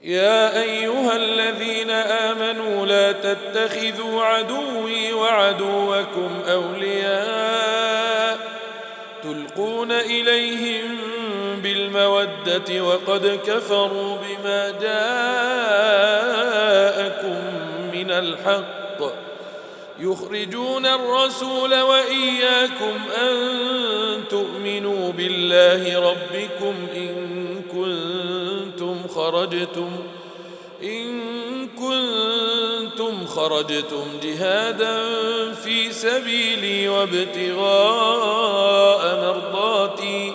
يا أيها الذين آمنوا لا تتخذوا عدوي وعدوكم أولياء تلقون إليهم بالمودة وقد كفروا بما جاءكم من الحق يخرجون الرسول وإياكم أن تؤمنوا بالله ربكم إن كنتم خرجتم جهادا في سبيلي وابتغاء مرضاتي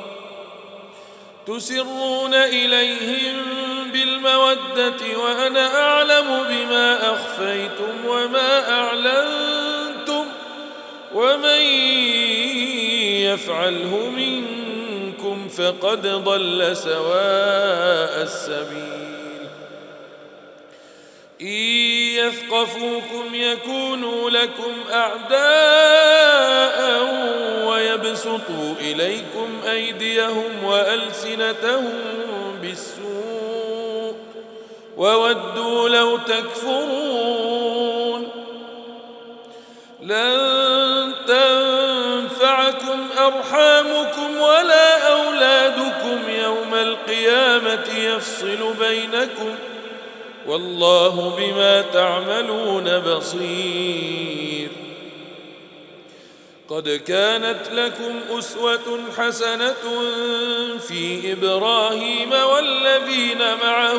تسرون إليهم بالمودة وأنا أعلم بما أخفيتم وما أعلنتم ومن يفعله منكم فقد ضل سواء السبيل إن يثقفوكم يكونوا لكم أعداء ويبسطوا إليكم أيديهم وألسنتهم بالسوء وودوا لو تكفرون لن تنفعكم أرحامكم ولا أولادكم يوم القيامة يفصل بينكم والله بما تعملون بصير قد كانت لكم أسوة حسنة في إبراهيم والذين معه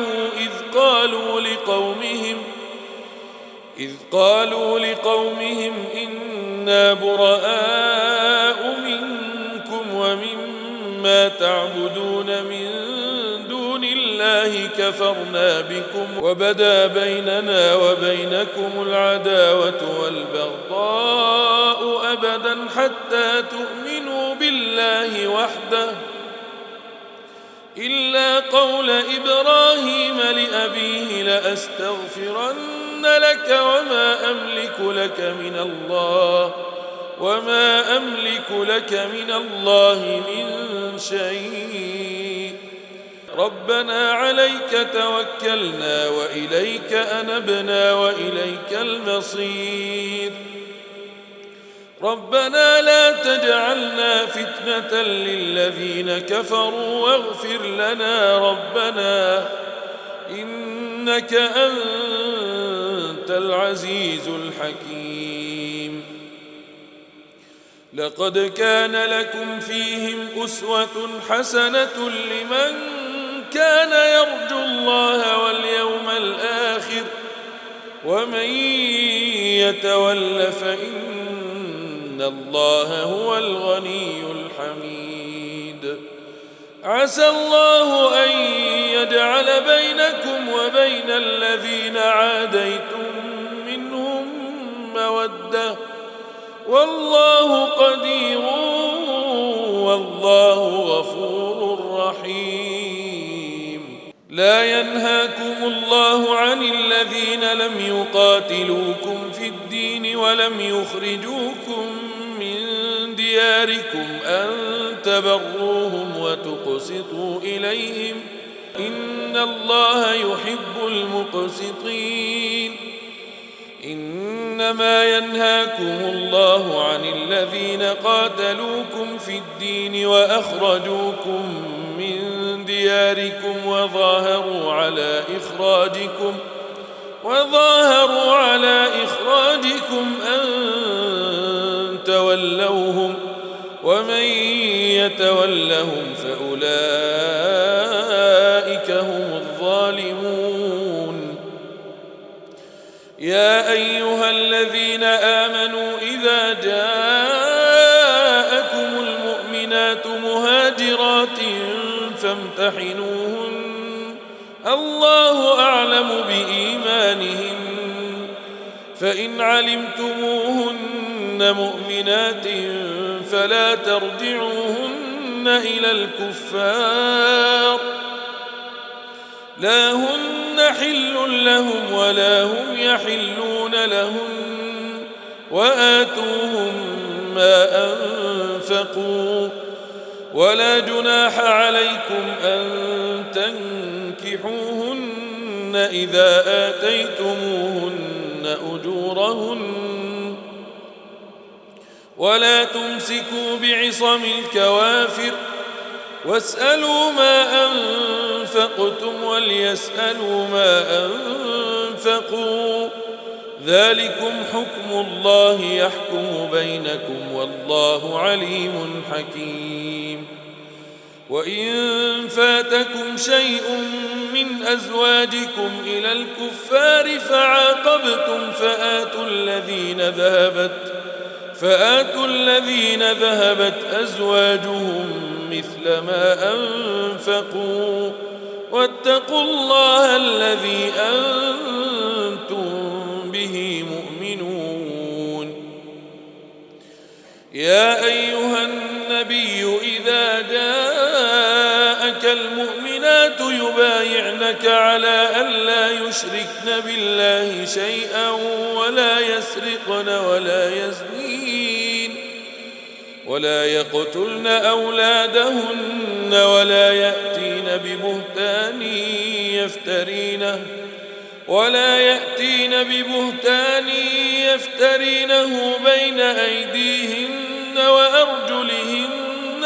إذ قالوا لقومهم إنا براء منكم ومما تعبدون من دون الله كفرنا بكم وبدا بيننا وبينكم العداوة والبغضاء أبدا حتى تؤمنوا بالله وحده إلا قول إبراهيم لأبيه لأستغفرن لك وما أملك لك من الله من شيء ربنا عليك توكلنا وإليك أنبنا وإليك المصير ربنا لا تجعلنا فتنة للذين كفروا واغفر لنا ربنا إنك أنت العزيز الحكيم لقد كان لكم فيهم أسوة حسنة لمن كان يرجو الله واليوم الآخر ومن يتول فإن الله هو الغني الحميد عسى الله أن يجعل بينكم وبين الذين عاديتم منهم مودة والله قدير والله غفور رحيم لا ينهاكم الله عن الذين لم يقاتلوكم في الدين ولم يخرجوكم من دياركم أن تبروهم وتقسطوا إليهم إن الله يحب المقسطين إنما ينهاكم الله عن الذين قاتلوكم في الدين وأخرجوكم من دياركم وظاهروا على إخراجكم أن تولوهم ومن يتولهم فأولئك هم الظالمون يا أيها الذين آمنوا إذا جاءكم المؤمنات مهاجرات فامتحنوهن الله أعلم بإيمانهن فإن علمتموهن مؤمنات فلا ترجعوهن إلى الكفار لا هن حل لهم ولا هم يحلون لهن وآتوهم ما أنفقوا ولا جناح عليكم أن تنكحوهن إذا آتيتموهن أجورهن ولا تمسكوا بعصم الكوافر واسألوا ما أنفقتم وليسألوا ما أنفقوا ذلكم حكم الله يحكم بينكم والله عليم حكيم. وإن فاتكم شيء من أزواجكم إلى الكفار فعاقبتم فآتوا الذين ذهبت أزواجهم مثل ما أنفقوا واتقوا الله الذي أنتم به مؤمنون. يا أيها النبي إذا جاءك المؤمنات يبايعنك على أن لا يشركن بالله شيئا ولا يسرقن ولا يزنين ولا يقتلن أولادهن ولا يأتين ببهتان يفترينه بين أيديهن وأرجلهن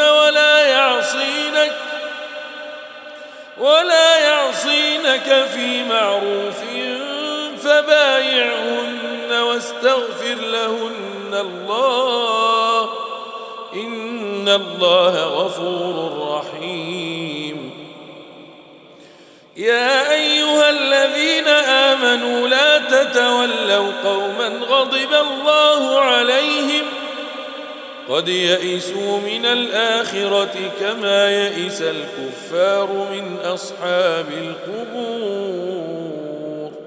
ولا يعصينك في معروف فبايعهن واستغفر لهن الله إن الله غفور رحيم. يا أيها الذين آمنوا لا تتولوا قوما غضب الله عليهم قد يئسوا من الآخرة كما يئس الكفار من أصحاب القبور.